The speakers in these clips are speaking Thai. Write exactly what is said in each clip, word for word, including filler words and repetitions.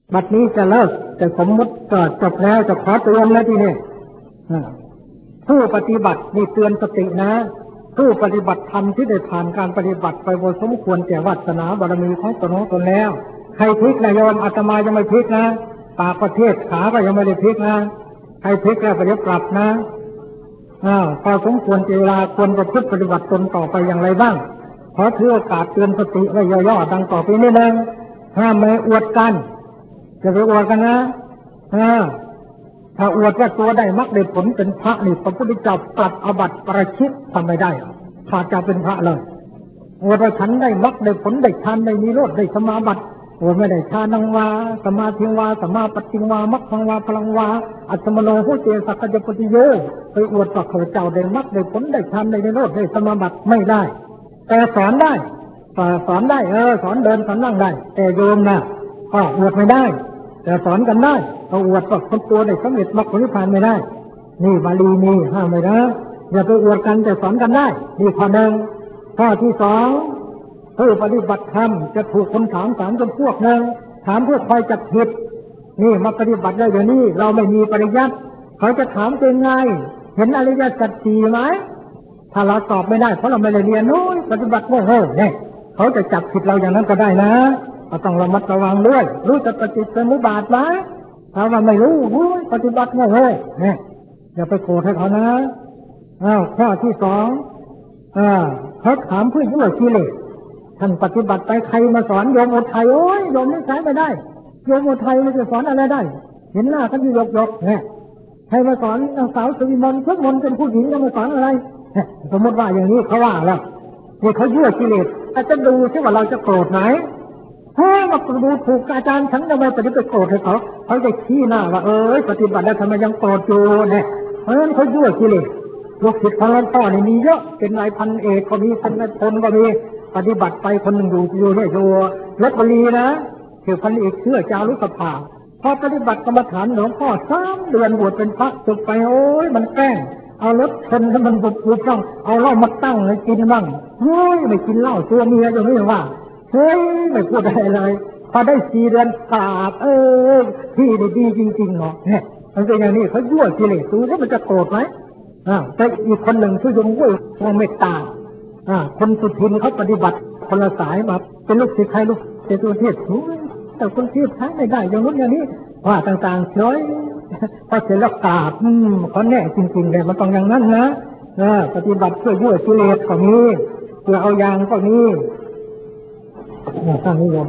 บัดนี้จะเลิกแต่สมมติก็จบแล้วจะขอเตือนแล้วทีนี้ผู้ปฏิบัตินี่เตือนสตินะผู้ปฏิบัติธรรมที่ได้ผ่านการปฏิบัติไปบนสมควรแก่วาสนาบารมีของตนของตนแล้วใครพลิกนะโยมอาตมายังไม่พลิกนะปากประเทศขาก็ยังไม่ได้พลิกนะใครพลิกแล้วก็จะปรับนะอ้าวพอสมควรเวลาควรประพฤติปฏิบัติตนต่อไปอย่างไรบ้างขอถือโอกาสเตือนสติไว้ย่อๆดังต่อไปนี้นึงห้ามไม่อวดกันจะไปอวดกันนะถ้าอวดว่าตัวได้มรรคได้ผลเป็นพระนี่พระพุทธเจ้าปรับอาบัติประชิดทำไม่ได้ถ้าจะเป็นพระเลยอวดว่าฉันได้มรรคได้ผลได้ฌานได้นิโรธได้สมาบัติอวดไม่ได้ฌานังวาสมาธิวาสมาปฏิวามรรคังวาพลังวาอัตตมโนโหเจสักจปฏิโยไปอวดว่าข้าพเจ้าได้มรรคได้ผลได้ฌานได้นิโรธได้สมาบัติไม่ได้แต่สอนได้สอนได้เออสอนเดินสอนนั่งได้แต่โยมนะก็อวดไม่ได้แต่สอนกันได้เอาอวดว่าคนตัวได้สำเร็จมรรคผลนิพพานไม่ได้นี่บาลีนี่ห้ามไม่ได้อย่าไปอวดกันแต่สอนกันได้นี่ข้อหนึ่งข้อที่สองผู้ปฏิบัติธรรมจะถูกคนถามสามจำพวกหนึ่งถามเพื่อคอยจับผิดนี่มาปฏิบัติได้อย่างนี้เราไม่มีปริยัติเขาจะถามเป็นไงเห็นอริยสัจสี่ไหมถ้าเราตอบไม่ได้เพราะเราไม่ได้เรียนนู้นปฏิบัติโง่โง่เนี่ยเขาจะจับผิดเราอย่างนั้นก็ได้นะเราต้องระมัดระวังด้วยรู้จักปฏิจจสมุปบาทไหมถ้าว่าไม่รู้ปฏิบัติโง่โง่เนี่ยอย่าไปโกรธให้เขานะอ้าวข้อที่สองอ่าเขาถามเพื่อยั่วกิเลสท่านปฏิบัติไปใครมาสอนโยมอุทัยโอ้ยโยมไม่ใช้ไม่ได้โยมอุทัยมันจะสอนอะไรได้เห็นหน้ากันอยู่ยกยกเนี่ยใครมาสอนนางสาวสุวิมลทุกมนเป็นผู้หญิงจะมาสอนอะไรสมมติว่าอย่างนี้เขาว่าแล้วนี่เขายั่วกิเลสอาจจะดูซิว่าเราจะโกรธไหมถ้ามาดูถูกอาจารย์ฉันทำไมปฏิบัติโกรธให้เขาเขาจะขี้หน้าว่าเออปฏิบัติแล้วทำไมยังโกรธอยู่เนี่ยเพราะฉะนั้นเขายั่วกิเลสลูกศิษย์ของหลวงพ่อนี่มีเยอะเป็นนายพันเอกก็มีเป็นนายพลก็มีปฏิบัติไปคนหนึ่งอยู่อยู่เนี่ยอยู่ลพบุรีนะคือพันเอกเชื่อจารุสภาพอปฏิบัติกรรมฐานหลวงพ่อสามเดือนบวชเป็นพระจบไปโอ้ยมันแกล้งเอารถชนให้มันบุบบุบบ้างเอาเหล้ามาตั้งให้กินบ้างเฮ้ยไม่กินเหล้าตัวเมียจะไม่ว่าเฮ้ยไม่พูดอะไรเลยพอได้สี่เดือนกราบเออพี่นี่ดีจริงๆเนาะเนี่ยมันเป็นอย่างนี้เขายั่วกิเลสดูว่ามันจะโกรธไหมอ่าแต่อีกคนหนึ่งชื่อยงวุ้ยวงเมตตาอ่าคนสุทินเขาปฏิบัติคนละสายมาเป็นลูกศิษย์ใครลูกเจตุเทศแต่คนที่ใช้ไม่ได้อย่างนู้นอย่างนี้ว่าต่างๆเฉยพอเสร็จแล้วกราบอืมเขาแน่จริงๆเลยมันต้องอย่างนั้นนะอ่าปฏิบัติเพื่อยั่วกิเลสก็มีเพื่อเอายางก็มีตั้งนิยม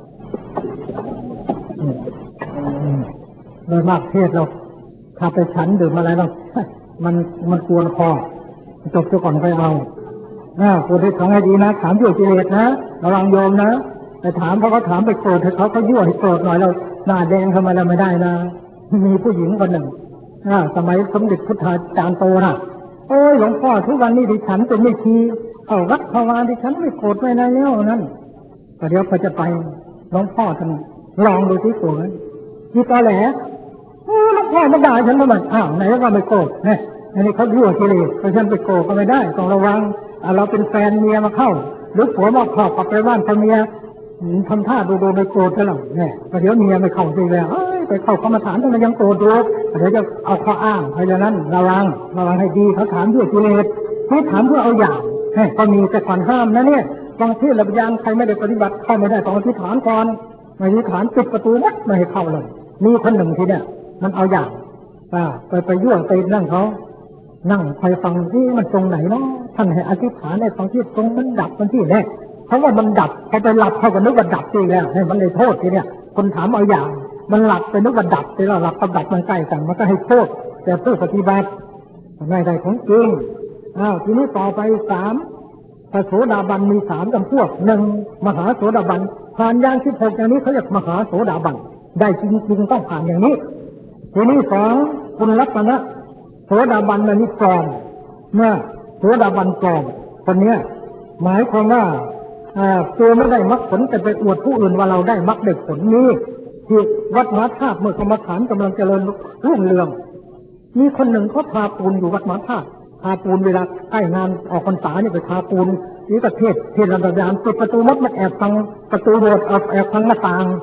โดยมากเทศเราถ้าไปฉันดื่มอะไรเรามันมันกวนคอจบซะก่อนไปเอาอ่าพูดให้ฟังให้ดีนะถามยั่วกิเลสนะระวังโยมนะแต่ถามเพราะเขาถามไปโกรธให้เขาเขายั่วให้โกรธหน่อยเราหน้าแดงทำไมเราไม่ได้นะมีผู้หญิงคนหนึ่งอ่าสมัยสมเด็จพุทธาจารย์โตนะโอ้ยหลวงพ่อทุกวันนี้ดิฉันเป็นไม่ทีเอาวัดภาวาดิฉันไม่โกรธไม่ได้แล้วนั้นแต่เดี๋ยวพอจะไปหลวงพ่อท่านลองดูที่ตัวนั้นที่ตอแหลหลวงพ่อไม่ได้ฉันทำไมอ้าวไหนว่าไม่โกรธเนี่ยอันนี้เขายั่วกิเลสเพราะฉันไปโกรธก็ไม่ได้ต้องระวังเราเป็นแฟนเมียมาเข้าหรือผัวมาขอบกับไปบ้านพ่อเมียทำท่าดูดูไม่โกรธกันหรอกเนี่ยประเดี๋ยวเมียไม่เข้าจริงแล้วไปเข้ากรรมฐานทำไมยังโกรธอยู่เดี๋ยวจะเอาข้ออ้างเพราะฉะนั้นระวังระวังให้ดีเขาถามยั่วกิเลสเขาถามเพื่อเอาอย่างก็มีแต่ก่อนห้ามนะเนี่ยบางที่ระยางใครไม่ได้ปฏิบัติเข้าไม่ได้ต้องอธิษฐานก่อนอธิษฐานปิดประตูวัดไม่ให้เข้าเลยมีคนหนึ่งทีเนี่ยมันเอาอย่างไปไปยั่วไปนั่งเขานั่งคอยฟังที่มันตรงไหนเนาะท่านให้อธิษฐานในฟังที่ตรงมันดับมันที่แรกเพราะว่ามันดับพอไปหลับเขาก็นึกว่าดับจริงแล้วให้มันเลยโทษทีเนี่ยคนถามเอาอย่างมันหลับไปนึกว่าดับแต่เราหลับกับดับมันใกล้กันมันก็ให้โทษแต่ผู้ปฏิบัติไม่ได้ของจริงอ้าวทีนี้ต่อไปสามพระโสดาบันมีสามจำพวกหนึ่งมหาโสดาบันผ่านอย่างที่หกอย่างนี้เขาเรียกมหาโสดาบันได้จริงๆต้องผ่านอย่างนี้ทีนี้สองคุณลักษณะโสดาบันอันนี้ปลอมเมื่อโสดาบันปลอมคนนี้หมายความว่าตัวไม่ได้มรรคผลแต่ไปอวดผู้อื่นว่าเราได้มรรคได้ผลนี้ที่วัดมหาธาตุเมื่อกรรมฐานกำลังเจริญรุ่งเรืองมีคนหนึ่งเขาพาปูนอยู่วัดมหาธาตุพาปูนเวลาใกล้งานออกพรรษาเนี่ยไปพาปูนนี่ประเทศเทศระดับยานปิดประตูวัดมันแอบฟังประตูโบสถ์แอบฟังหน้าต่าง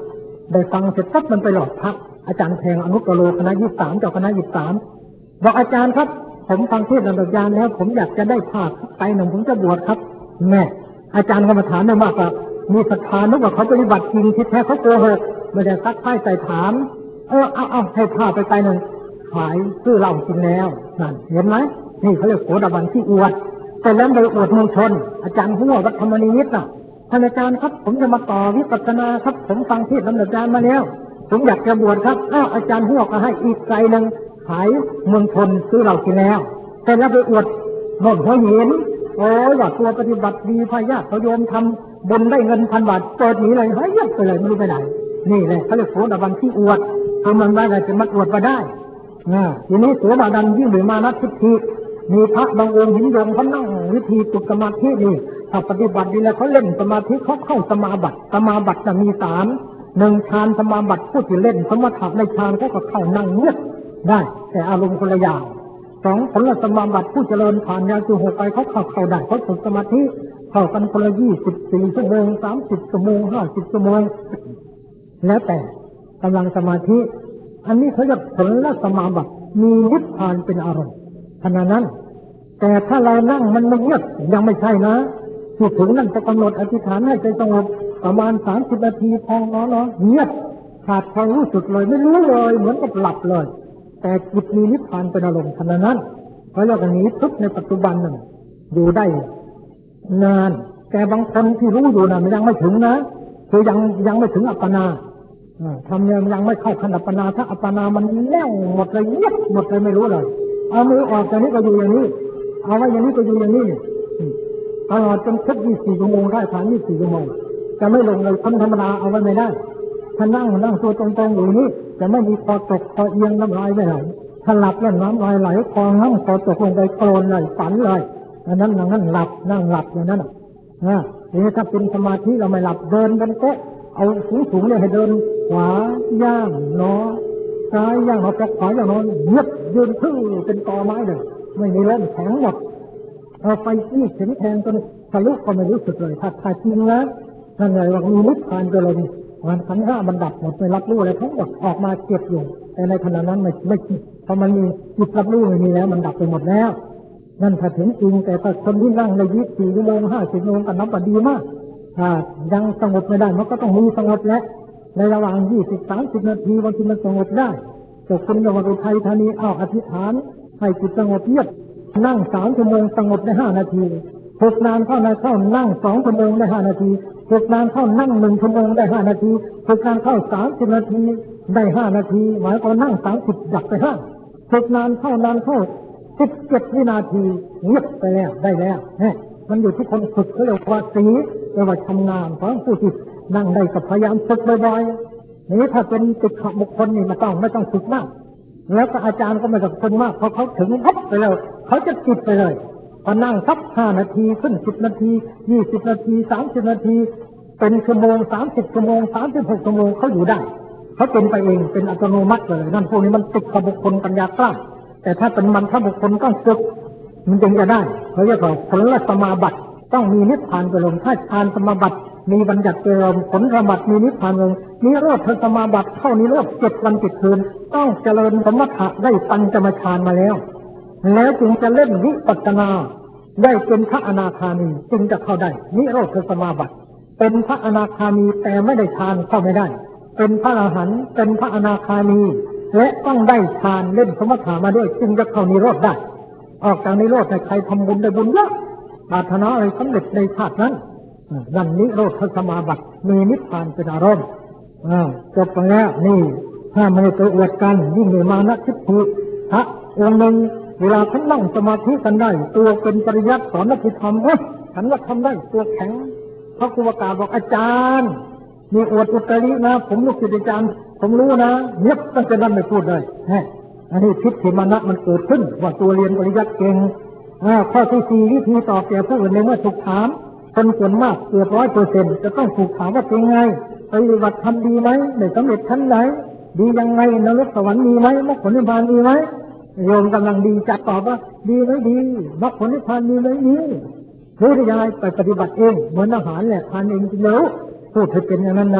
ได้ฟังเสร็จปั๊บมันไปหลอกพักอาจารย์แทงอนุตตโรคณะยี่สิบสามเจ้าคณะยี่สิบสามบอกอาจารย์ครับผมฟังเทศน์ลำดับยานแล้วผมอยากจะได้ภาคไปหนึ่งผมจะบวชครับแม่อาจารย์ก็มาถามไม่มากว่ามีศรัทธานึกว่าเขาปฏิบัติจริงที่แท้เขาโกหกไม่ได้ซักไพ่ใส่ถามเออเอาเอาให้ภาคไปไปหนึ่งขายซื้อเหล้ากินแล้วนั่นเห็นไหมนี่เขาเรียกโสดาบันที่อวดแต่แล้วไปอวดเมืองชนอาจารย์หัววัฒนมณีนิตน่ะท่านอาจารย์ครับผมจะมาต่อวิปัสสนาครับผมฟังเทศน์ลำดับยานมาแล้วผมอยากจะบวชครับอ้าวอาจารย์หัวก็ให้อีกไกลหนึ่งขายเมืองชนซื้อเหล้ากินแล้วแต่แล้วไปอวดโน่นหัวหินโอ้ยว่าตัวปฏิบัติดีพญาเขาโยมทำบนได้เงินพันบาทเปิดหนีเลยหายยับไปเลยไม่รู้ไปไหนนี่แหละเขาเรียกโสดาบันที่อวดทำมันได้แต่จะมาอวดมาได้ทีนี้โสดาบันยิ่งหรือมานัดทิฏฐิมีพระบางองค์หินยงเขานั่งวิธีจุดสมาธินี่ถ้าปฏิบัติดีแล้วเขาเล่นสมาธิเขาเข้าสมาบัติสมาบัติจะมีสามหนึ่งฌานสมาบัติผู้ที่เล่นสมถะในฌานเขาก็เข้านั่งเงียบได้แต่อารมณ์คนละอย่างสองผลสมาบัติผู้เจริญผ่านยาสุโหไปเขาเข้าเข้าได้เขาฝึกสมาธิเข้ากันคนละยี่สิบสี่ชั่วโมงสามสิบชั่วโมงห้าสิบชั่วโมงแล้วแต่กำลังสมาธิอันนี้เขาเรียกผลสมาบัติมีนิพพานเป็นอารมณ์ขณะนั้นแต่ถ้าเรานั่งมันไม่เงียบยังไม่ใช่นะพูดถึงนั่นจะกำหนดอธิษฐานให้ใจสงบประมาณสามสิบนาทีพองเนาะเงียบขาดความรู้สึกเลยไม่รู้เลยเหมือนกับหลับเลยแต่จิตมีนิพพานเป็นอารมณ์ขณะนั้นเพราะเรากันนี้ทุกในปัจจุบันนั่นอยู่ได้นานแต่บางคนที่รู้อยู่นะมันยังไม่ถึงนะคือยังยังไม่ถึงอัปปนาทำเนี่ยยังไม่เข้าขั้นอัปปนาถ้าอัปปนามันแน่วหมดเลยเงียบหมดเลยไม่รู้เลยเอามือออกจากนี้ก็อยู่อย่างนี้เอาไว้อย่างนี้ก็อยู่อย่างนี้ตลอดจนครบยี่สิบสี่ชั่วโมงได้ผ่านยี่สิบสี่ชั่วโมงจะไม่ลงเลยคนธรรมดาเอาไว้ไม่ได้ถ้านั่งนั่งตัวตรงๆอยู่นี้จะไม่มีคอตกคอเอียงน้ำลายไม่ไหลถ้าหลับแล้วน้ำลายไหลคอนั่งคอตกลงไปโกรนเลยฝันเลยอันนั้นนั่งหลับนั่งหลับอย่างนั้นอ่ะทีนี้ถ้าเป็นสมาธิเราไม่หลับเดินบนโต๊ะเอาสูงๆเนี่ยให้เดินขวาย่างเนาะซ้ายย่างเอาขวาย่างนอนเงียบยืนพึ่งเป็นตอไม้เลยไม่มีลมแข็งหมดเอาไปที่เข็มแทงจนทะลุก็ไม่รู้สึกเลยถ้าถ้าจริงนะนั่นเลยว่ามีนิพพานไปเลยมันขันธ์ห้ามันดับหมดไม่รับรู้อะไรทั้งหมดออกมาเก็บอยู่แต่ในขณะนั้นไม่ไม่พอมันมีจิตรับรู้ไม่มีแล้วมันดับไปหมดแล้วนั่นถ้าถึงจริงแต่ถ้าคนที่นั่งในยี่สิบสี่ชั่วโมงห้าสิบชั่วโมงก็นับว่าดีมากถ้ายังสงบไม่ได้มันก็ต้องมีสงบแล้วในระหว่างยี่สิบสามสิบนาทีบางทีมันสงบได้แต่คนจังหวัดอุทัยธานีเอาอธิษฐานให้จิตสงบเงียบนั่งสามชั่วโมงสงบได้ห้านาทีฝึกนานเข้าในเข้านั่งสองชั่วโมงได้ห้านาทีฝึกนานเข้านั่งหนึ่งชั่วโมงได้ห้านาทีฝึกนานเข้าสามสิบนาทีได้ห้านาทีหมายความนั่งสามสิบดับไปห้าฝึกนานเข้านานเข้าสิบเจ็ดวินาทีเงียบไปแล้วได้แล้วเนี่ยมันอยู่ที่คนฝึกเขาเรียกว่าสีเรียกว่าชำนาญของผู้ที่นั่งได้กับพยายามฝึกบ่อยๆนี้ถ้าเป็นติดขัดบุคคลนี่ไม่ต้องไม่ต้องฝึกมากแล้วก็อาจารย์ก็ไม่ต้องฝึกมากเพราะเขาถึงพับไปแล้วเขาจะติดไปเลยพอนั่งสักห้านาทีขึ้นสิบนาทียี่สิบนาทีสามสิบนาทีเป็นชั่วโมงสามสิบชั่วโมงสามสิบหกชั่วโมงเขาอยู่ได้เขาเป็นไปเองเป็นอัตโนมัติเลยนั่นพวกนี้มันติดกับบุคคลปัญญากล้าแต่ถ้าเป็นมันถ้าบุคคลต้องฝึกมันจึงจะได้เขาเรียกว่าผลสมาบัติต้องมีนิพพานเป็นลมถ้าฌานสมาบัติมีบัญญัติเป็นลมผลสมาบัติมีนิพพานลมนิโรธสมาบัติเท่านิโรธเจ็ดวันเจ็ดคืนต้องเจริญสมถะได้ปัญจมฌานมาแล้วแล้วจึงจะเล่นวิปัสสนาได้เป็นพระอนาคามีจึงจะเข้าได้นิโรธสมาบัติเป็นพระอนาคามีแต่ไม่ได้ฌานเข้าไม่ได้เป็นพระอรหันต์เป็นพระอนาคามีและต้องได้ฌานเล่นสมถะมาด้วยจึงจะเข้านิโรธได้ออกจากนิโรธในใครทำบุญได้บุญเยอะปรารถนาอะไรสำเร็จในชาตินั้นนั่นนิโรธสมาบัติมีนิพพานเป็นอารมณ์จบไปแล้วนี่ถ้าไม่ได้อวดกันยิ่งในมานะทิฏฐิพระองค์หนึ่งเวลาท่านนั่งสมาธิกันได้ตัวเป็นปริยัติสอนนักธรรมเอ้ยฉันว่าทำได้ตัวแข็งพระครูประกาศบอกอาจารย์มีอวดอุตรินะผมลูกศิษย์อาจารย์ผมรู้นะเงียบตั้งแต่นั้นไม่พูดเลยฮะอันนี้ทิฏฐิมานะมันเกิดขึ้นว่าตัวเรียนปริยัติเก่งข้อที่สี่วิธีตอบแก่ผู้อื่นในเมื่อถูกถามคนส่วนมากเกือบร้อยเปอร์เซ็นต์จะต้องถูกถามว่าเป็นไงปฏิบัติทำดีไหมได้สำเร็จชั้นไหนดียังไงนรกสวรรค์มีไหมมรรคผลนิพพานมีไหมโยมกำลังดีจะตอบว่าดีไหมดีมรรคผลนิพพานมีไหมมีคือที่ยังไงไปปฏิบัติเองเหมือนอาหารแหละทานเองจริงแล้วพูดให้เป็นอย่างนั้นนะ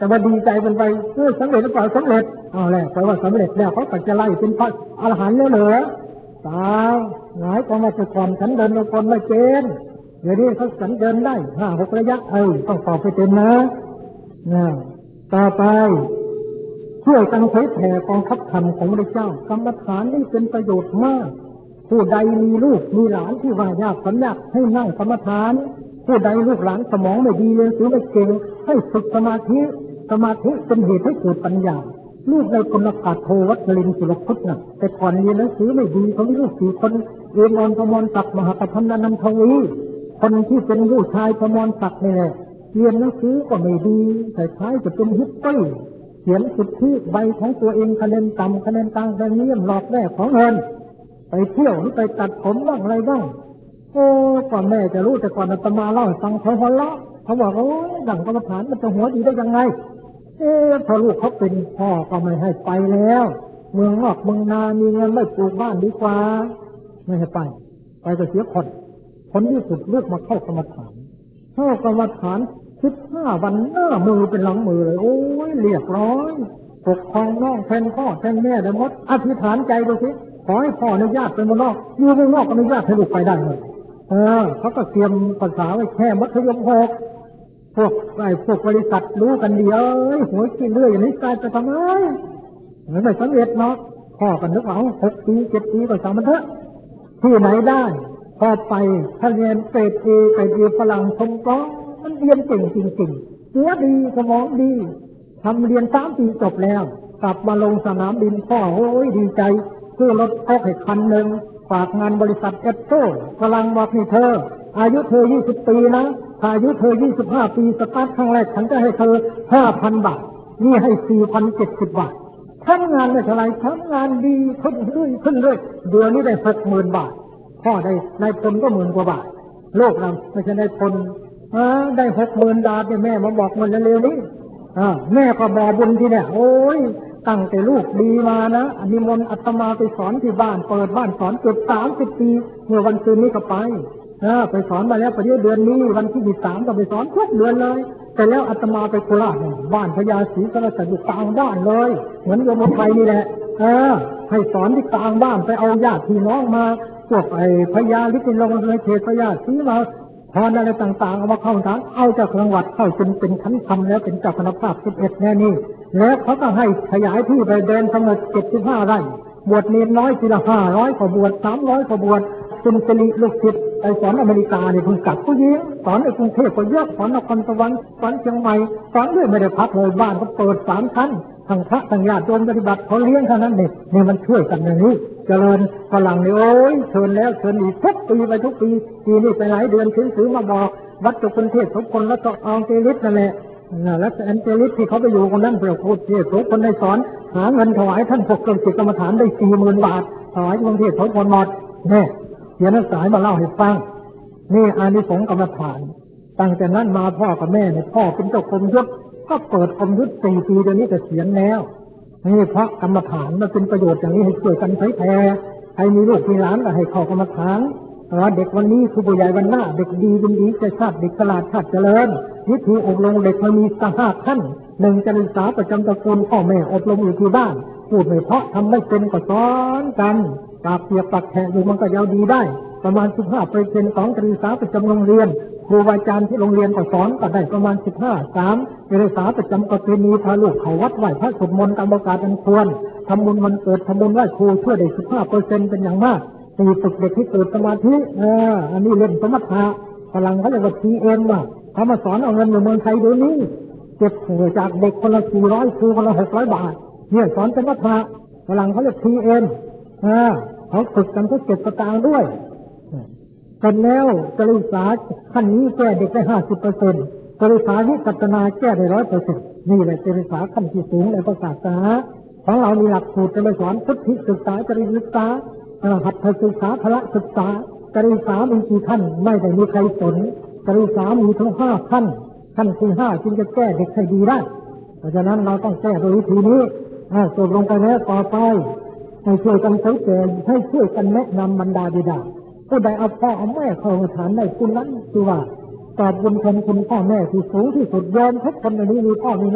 แต่ว่าดีใจเป็นไปเพื่อสำเร็จหรือเปล่าสำเร็จเอาแหละแต่ว่าสำเร็จแล้วเขาก็จะไล่เป็นพระอรหันต์แล้วเหรอตายหลายก็มาแต่ก่อนฉันเดินมาคนไม่เกณฑ์เดี๋ยวนี้เขาสันเดินได้ห้าหกระยะเออต้องต่อไปเต็มนะนะต่อไปช่วยกันเผยแผ่กองทัพธรรมของพระเจ้ากรรมฐานนี่เป็นประโยชน์มากผู้ใดมีลูกมีหลานที่ว่ายากสัญญาให้นั่งกรรมฐานผู้ใดลูกหลานสมองไม่ดีเรียนรู้ไม่เก่งให้ฝึกสมาธิสมาธิเป็นเหตุให้เกิดปัญญาลูกในคนละกาศโทวัชรินทร์สุรพุทธน่ะแต่ก่อนเรียนหนังสือไม่ดีเขามีลูกสี่คนเรียนออนประมรศักดิ์มหาปฐมนันทวีคนที่เป็นผู้ชายประมรศักดิ์นี่แหละเรียนหนังสือก็ไม่ดีแต่ท้ายจะเป็นฮิปปี้เขียนสุทธิใบของตัวเองคะแนนต่ำคะแนนกลางคะแนนเยี่ยมหลอกแม่ของเงินไปเที่ยวหรือไปตัดผมบ้างอะไรบ้างโอ้ก่อนแม่จะรู้แต่ก่อนอาตมาเล่าให้ฟังเขาหัวเราะเขาบอกว่าโอ้ดั่งกรรมฐานมันจะหัวดีได้ยังไงเอ๊ะพอลูกเขาเป็นพ่อก็ไม่ให้ไปแล้วเมืองนอกเมืองนามีเงินไม่ปลูกบ้านดีกว่าไม่ให้ไปไปก็เสียคนคนที่สุดเลือกมาเข้ากรรมฐานเข้ากรรมฐานสิบห้าวันหน้ามือเป็นหลังมือเลยโอ้ยเรียบร้อยปกครองน้องแทนพ่อแทนแม่ได้หมดอธิษฐานใจดูสิขอให้พ่ออนุญาตเป็นมนอกอยู่เมืองนอกอนุญาตให้ลูกไปได้เลยเออเขาก็เตรียมภาษาไว้แค่มัธยมหกพวกไอ้พวกบริษัทรู้กันเดียวหัวกินเรื่อยอย่างนี้กลายจะทำไมไม่สำเร็จเนาะพ่อกันนึกเอาหกปีเจ็ดปีก็สามมันเถอะที่ไหนได้พอไปถ้าเรียนเกรดเอเกรดเอฝรั่งชมก็มันเรียนเก่งจริงๆหัวดีสมองดีทำเรียนสามปีจบแล้วกลับมาลงสนามบินพ่อโอ้ยดีใจซื้อรถพ่อให้คันหนึ่งฝากงานบริษัทเอฟโซ่ฝรั่งบอกนี่เธออายุเธอยี่สิบปีนะถ้าอายุเธอยี่สิบห้าปีสตาร์ทครั้งแรกฉันจะให้เธอห้าพันบาทนี่ให้สี่พันเจ็ดสิบบาททำงานไม่เท่าไรทำงานดีขึ้นเรื่อยขึ้นเรื่อยเดือนนี้ได้หกหมื่นบาทพ่อได้นายพลก็หมื่นกว่าบาทโลกเราไม่ใช่นายพลได้หกหมื่นบาทเนี่ยแม่มาบอกมันเร็วๆนี้แม่ก็บอกบุญที่เนี่ยโอ้ยตั้งแต่ลูกดีมานะอันนี้มนอาตมาไปสอนที่บ้านเปิดบ้านสอนเกือบสามสิบปีเมื่อวันคืนนี้ก็ไปไปสอนมาแล้วประเดี๋ยวเดือนนี้วันที่ยี่สิบสามก็ไปสอนทุกเดือนเลยแต่แล้วอาตมาไปโคราชบ้านพญาศรีสารสัตอยู่กลางบ้านเลยเหมือนโยมไทยนี่แหละเออให้สอนที่กลางบ้านไปเอาญาติพี่น้องมาพวกไอ้พญาลิขิตลงในเขตพญาศรีมาพรอะไรต่างๆเอามาเข้าทางเอาจากจังหวัดเข้าจนเป็นชั้นธรรมแล้วเป็นเจ้าคณะภาคสิบเอ็ดแน่นี่แล้วเขาก็ให้ขยายที่ไปเดินทั้งหมดเจ็ดสิบห้าไร่บวชเนรน้อยทีละห้าร้อยกว่าบวชสามร้อยกว่าบวชจนสิริลูกศิษย์ไปสอนอเมริกาเนี่ยเพิ่งกลับผู้หญิงสอนในกรุงเทพก็เยอะสอนนครสวรรค์สอนเชียงใหม่สอนด้วยไม่ได้พักเลยบ้านก็เปิดสามชั้นทั้งพระทั้งญาติโยมปฏิบัติเขาเลี้ยงเท่านั้นเนี่ยเนี่ยมันช่วยกันอย่างนี้เจริญฝรั่งเนี่ยโอ้ยเชิญแล้วเชิญอีกทุกปีไปทุกปีปีนี้ไปหลายเดือนถือถือมาบอกวัดจุกรุงเทพทุกคนแล้วก็อังเกลิสนั่นแหละแล้วแอนเจลิสที่เขาไปอยู่คนนั้นเพื่อพูดเทศทุกคนได้สอนหาเงินถวายท่านพวกเกิดจิตกรรมฐานได้สี่หมื่นบาทถวายกรุงเทพทุกคนหมดเนี่ยเขียนนักสายมาเล่าให้ฟังนี่อานิสงส์กรรมฐานตั้งแต่นั้นมาพ่อกับแม่เนี่ยพ่อเป็นเจ้ากรมยุทธก็เปิดกรมยุทธสี่ปีเดี๋ยวนี้จะเขียนแล้วนี่เพราะกรรมฐานมันเป็นประโยชน์อย่างนี้ให้ช่วยกันเผยแผ่ใครมีลูกมีหลานก็ให้เข้ากรรมฐานเด็กวันนี้คือผู้ใหญ่วันหน้าเด็กดีเป็นดีใจชาติเด็กฉลาดชาติเจริญวิธีอบรมเด็กมันมีสห้าขั้นหนึ่งการศึกษาประจำตระกูลพ่อแม่อบรมอยู่ที่บ้านพูดไม่เพราะทำไม่เป็นก็สอนกันปากเปียกปากแฉะอยู่มันก็ยาวดีได้ประมาณสิบห้าเปอร์เซ็นต์ของการศึกษาประจำโรงเรียนครูอาจารย์ที่โรงเรียนก็สอนก็ได้ประมาณสิบห้าสามการศึกษาประจำประเพณีพาลูกเขาวัดไหว้พระสวดมนต์ตามโอกาสอันควรทำบุญวันเกิดทำบุญไหว้ครูช่วยได้สิบห้าเปอร์เซ็นต์เป็นอย่างมากตีฝึกเด็กที่เกิดสมาธิเอออันนี้เล่นสมถะพลังเขาเรียกว่าทีเอ็มว่ะเขามาสอนเอาเงินในเมืองไทยเดี๋ยวนี้เก็บจากเด็กคนละสี่ร้อยครูคนละหกร้อยบาทเนี่ยสอนสมถะพลังเขาเรียกทีเอ็มอ่าเขาฝึกกันทุกเจ็ดประการด้วยกันแล้วการศึกษาขั้นนี้แก้เด็กได้ห้าสิบเปอร์เซ็นต์การศึกษาวิปัสสนาแก้ได้ร้อยเปอร์เซ็นต์นี่แหละการศึกษาขั้นที่สูงในศาสนาของเรามีหลักสูตรจะไปสอนพุทธิศึกษาจริยศึกษาหัตถศึกษาพละศึกษาการศึกษามีกี่ขั้นไม่ได้มีใครสนการศึกษามีทั้งห้าขั้นขั้นที่ห้าจึงจะแก้เด็กให้ดีได้เพราะฉะนั้นเราต้องแก้โดยวิธีนี้จบลงไปแล้วต่อไปให้ช่วยกันสังเกตให้ช่วยกันแนะนำบรรดาบิดาผู้ใดเอาพ่อเอาแม่เข้าฐานได้คุณนั้นคือว่าตอบบุญคุณคุณพ่อแม่ที่สูงที่สุดยอมทุกคนในนี้มีพ่อมีแม่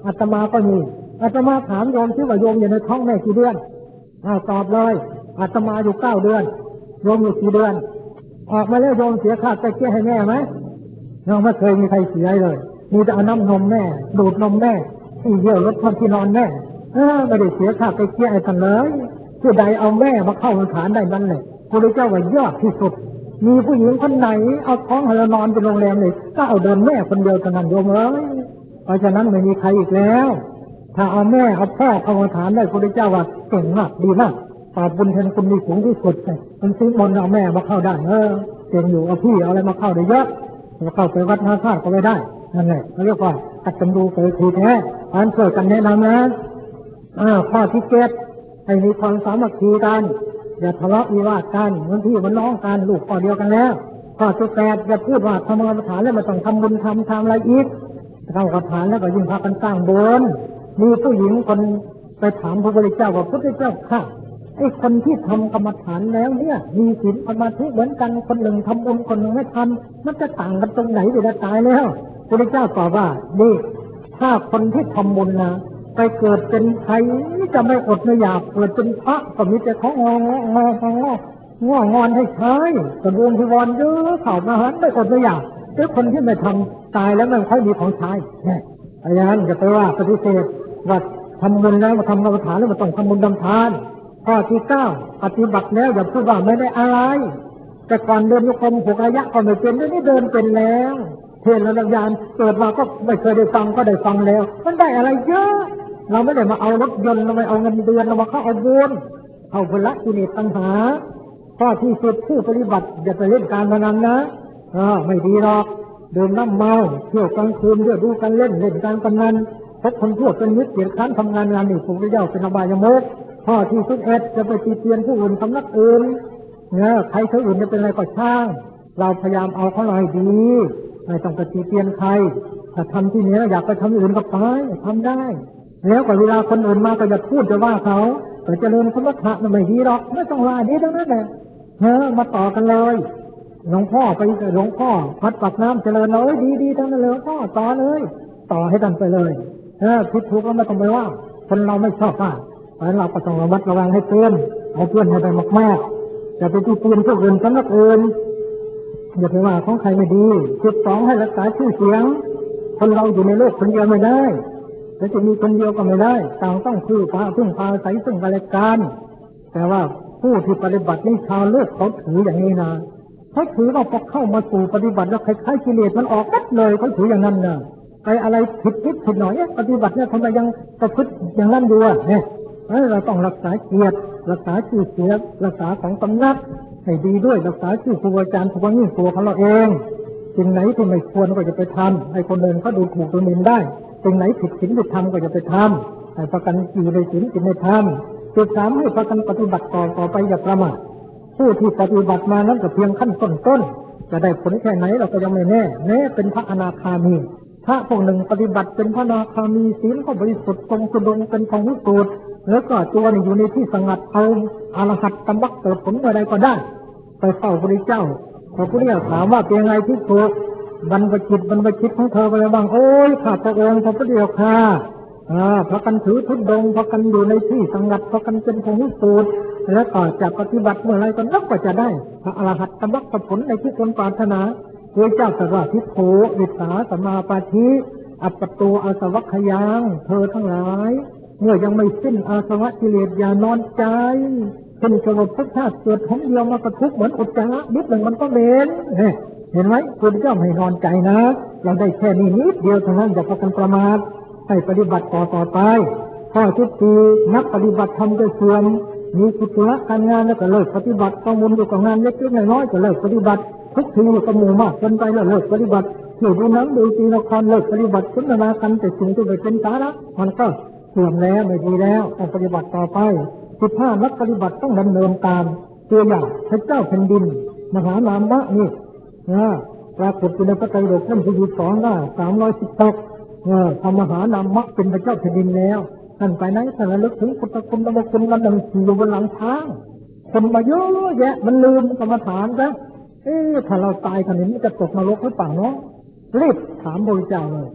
อาตมาก็มีอาตมาถามโยมที่ว่าโยมอยู่ในท้องแม่กี่เดือนเอาตอบเลยอาตมาอยู่เก้าเดือนโยมอยู่กี่เดือนออกมาแล้วโยมเสียค่าไปเกี้ยให้แม่ไหมยังไม่เคยมีใครเสียเลยมีแต่เอาน้ำนมแม่ดูดนมแม่ที่เยี่ยวรถพันที่นอนแม่ไม่ได้เสียค่าไปเกี้ยให้ท่านเลยผู้ใดเอาแม่มาเข้าฐานได้นั่นแหละพระเจ้าว่ายอดที่สุดมีผู้หญิงคนไหนเอาท้องให้เรานอนเป็นโรงแรมเลยก็เอาเดินแม่คนเดียวเท่านั้นโยมเอ้ยเพราะฉะนั้นไม่มีใครอีกแล้วถ้าเอาแม่เอาพ่อเข้าฐานได้พระเจ้าว่าเก่งมากดีมากปราบบุญแทนคุณมีสูงที่สุดเลยมันซื้อบนเอาแม่มาเข้าได้เออเก่งอยู่เอาพี่เอาอะไรมาเข้าได้เยอะมาเข้าไปวัดพระธาตุก็ไม่ได้นั่นแหละเขาเรียกว่าตัดกันดูเกิดทีแท้อันช่วยกันแนะนำนะอ่าข้อที่เจ็ดให้มีความสามัคคีกันอย่าทะเลาะวิวาทกันเหมือนพี่เหมือนน้องกันลูกพ่อเดียวกันแล้วข้อที่แปดอย่าพูดว่าทำกรรมฐานแล้วมันต้องทำบุญทำทำอะไรอีกทำกรรมฐานแล้วก็ยิ่งพากันสร้างบุญมีผู้หญิงคนไปถามพระพุทธเจ้าว่าพระพุทธเจ้าค่ะไอ้คนที่ทำกรรมฐานแล้วเนี่ยมีศีลสมาธิเหมือนกันคนหนึ่งทำบุญคนหนึ่งไม่ทำมันจะต่างกันตรงไหนเวลาตายแล้วพระพุทธเจ้าตอบว่านี่ถ้าคนที่ทำบุญนะไปเกิดเป็นใครจะไม่อดไม่อยากเกิดเป็นพระก็มีแต่ของงองงองงองงอนให้ใช้กระบวนที่วอนเยอะข่าวอาหารไม่อดไม่อยากแต่คนที่ไม่ทำตายแล้วมันค่อยมีของใช้เนี่ยอาจารย์จะไปว่าปฏิเสธว่าทำบุญแล้วมาทำกรรมฐานแล้วมันต้องทำบุญทำทานข้อที่เก้าปฏิบัติแล้วอย่าพูดว่าไม่ได้อะไรแต่ก่อนเดินโยกมหกระยะก็ไม่เป็นนี่เดินเป็นแล้วเทศน์ระดับยานเกิดมาก็ไม่เคยได้ฟังก็ได้ฟังแล้วมันได้อะไรเยอะเราไม่ได้มาเอารถยนต์เราไม่เอาเงินเดือนเรามาเข้าเอาบุญเอาผลกิเลสตัณหาข้อที่สุดผู้ปฏิบัติอย่าไปเล่นการพนันนะอ่าไม่ดีหรอกดื่มน้ำเมาเที่ยวกลางคืนเที่ยวดูกันเล่นเล่นการพนันพบคนพวกเป็นมิตรเกียรติค้านทำงานงานนี่ผมจะเย้าเป็นอบายมุขข้อที่สิบเอ็ดจะไปตีเตียนผู้อื่นสำนักอื่นเนี่ยใครเขาอื่นจะเป็นอะไรก็ช่างเราพยายามเอาเขาให้ดีไม่ต้องไปตีเตียนใครถ้าทำที่นี้อยากไปทำอื่นก็ไปทำได้แล้วก็เวลาคนอื่นมาก็จะพูดจะว่าเขาแต่เจริญสมถะมันไม่ดีหรอกไม่ต้องว่าดีทั้งนั้นแหละเฮ้อมาต่อกันเลยหลวงพ่อไปหลวงพ่อพัดปักน้ำเจริญเลยดีดีทั้งนั้นเลยพ่อต่อเลยต่อให้กันไปเลยเออผิดถูกแล้วไม่ต้องไปว่าคนเราไม่ชอบว่าแต่เราก็ต้องระมัดระวังให้เตือนเอาเพื่อนให้ไปมากๆจะไปที่เตือนพวกอื่นสำนักอื่นอย่าไปว่าของใครไม่ดีจุดสองให้รักษาชื่อเสียงคนเราอยู่ในโลกคนเดียวไม่ได้แต่จะมีคนเดียวก็ไม่ได้ต่างต้องพึ่งพาพึ่งพาใส่ซึ่งกันและกันแต่ว่าผู้ที่ปฏิบัติในชาวโลกเขาถืออย่างนี้นะเขาถือว่าพอเข้ามาสู่ปฏิบัติแล้วคล้ายๆกิเลสมันออกหมดเลยเขาถืออย่างนั้นนะไปอะไรผิดนิดผิดหน่อยปฏิบัติเนี่ยทำไมยังประพฤติอย่างนั้นอยู่เนี่ยเราต้องรักษาเกียรติรักษาชื่อเสียงรักษาของตำนักให้ดีด้วยรักษาชื่อครูอาจารย์ครูบานี่ตัวของเราเองสิ่งไหนที่ไม่ควรก็จะไปทำให้คนอื่นเขาดูถูกดูหมิ่นได้สิ่งไหนผิดศีลผิดธรรมก็จะไปทำให้ประกันอยู่ในศีลกินในธรรมจุดสามให้ประกันปฏิบัติต่อต่อไปอย่าประมาทผู้ที่ปฏิบัติมานั้นก็เพียงขั้นต้นๆจะได้ผลแค่ไหนเราก็ยังไม่แน่แม้เป็นพระอนาคามีพระพวกหนึ่งปฏิบัติเป็นพระอนาคามีศีลก็บริสุทธิ์ทรงสุดงเป็นของวิสุทธิ์แล้วก็ตัวนี่อยู่ในที่สงัดเอาอรหัตตมรรคเกิดผลอะไรก็ได้ไปเฝ้าพระพุทธเจ้าพระพุทธเจ้าถามว่าเป็นไงที่ถูกบรรพจิตบรรพจิตของเธอไปแล้วบ้างโอ้ยข้าพระองค์พระพุทธเจ้าค่ะอ่าพระกันถือทุดงพระกันอยู่ในที่สงัดพระกันเป็นของวิสุทธิ์แล้วก็จะปฏิบัติเมื่อไรก็นับก็จะได้พระอรหัตตมรรคผลในที่ตนปรารถนาพระเจ้าตรัสว่าทิฏโธวิสาสมาปาธิอัปปตูอาสวัคยังเธอทั้งหลายเมื่อยังไม่สิ้นอาสวะกิเลสอย่านอนใจเป็นกระบบทุกชาติเกิดท้องเดียวมากระทุกเหมือนอุจจาระนิดหนึ่งมันก็เบ็นเห็นไหมคุณเจ้าให้นอนใจนะเราได้แค่นี้นิดเดียวเท่านั้นอย่าพากันประมาทให้ปฏิบัติต่อต่อไปข้อที่สี่นักปฏิบัติทำด้วยส่วนมีกิจวัตรการงานแล้วก็เลิกปฏิบัติต้องวนอยู่กับงานเล็กๆน้อยๆก็เลิกปฏิบัติทุกทีก็มู่มากจนไปแล้วเลิกปฏิบัติเที่ยวดูหนังดูซีละครเลิกปฏิบัติสนทนากันแต่สิ่งที่ไม่เป็นสาระมันก็เสื่อมแล้วไม่ดีแล้วต้องปฏิบัติต่อไปสิบห้านักปฏิบัติต้องดำเนินตามตัวอย่างพระเจ้าแผ่นดินมหานามะนี่นะปรากฏอยู่ในพระไตรปิฎกเล่มที่สองหน้าสามร้อยสิบหกเนี่ยทำมหานามะเป็นพระเจ้าแผ่นดินแล้วท่านไปไหนท่านระลึกถึงพุทธคุณธรรมคุณกันดังขี่อยู่บนหลังช้างคนมาเยอะแยะมันลืมกรรมฐานซะเอ๊ะถ้าเราตายขนาดนี้จะตกนรกหรือเปล่าเนาะรีบถามพระเจ้าเลย